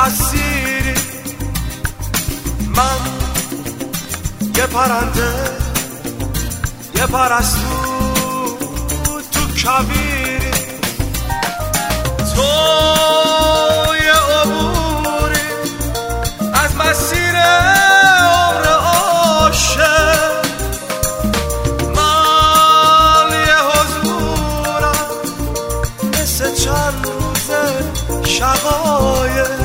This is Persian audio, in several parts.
اسیری، من یه پرنده، یه پرستو تو کویری، تو یه عبوری از مسیر عمر عاشق، من یه حضورم مثل چند روز شقایق،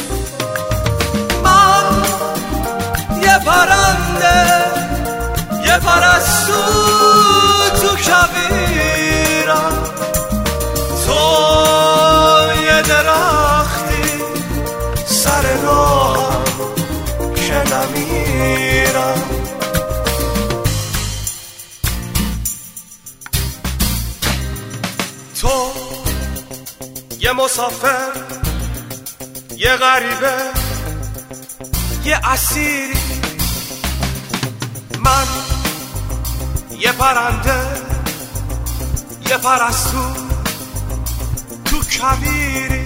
من یه پرنده، یه پرستو تو کویرم، تو یه درختی سر راهم که نمیرم. تو یه مسافر، یه غریبه، یه اسیری، من یه پرنده، یه پرستو تو کویری،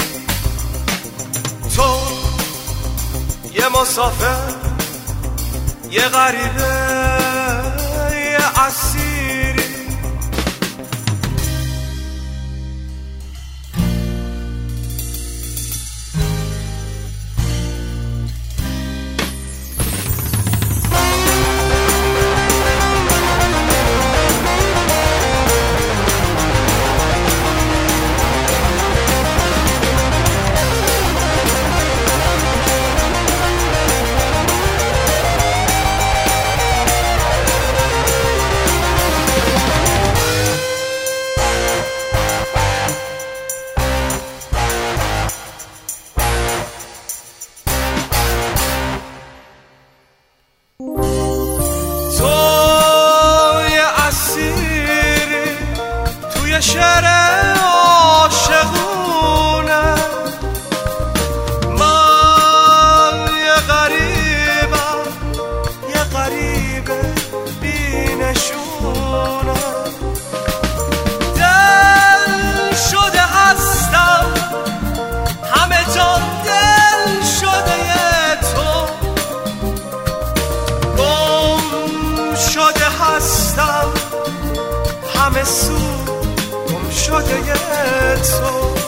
تو یه مسافر، یه غریبه، یه اسیری. شعر عاشقونه، من یه غریبم، یه غریبه بی نشونه، دل شده هستم همه جا، دل شده تو گم شده هستم همه سو شده تو.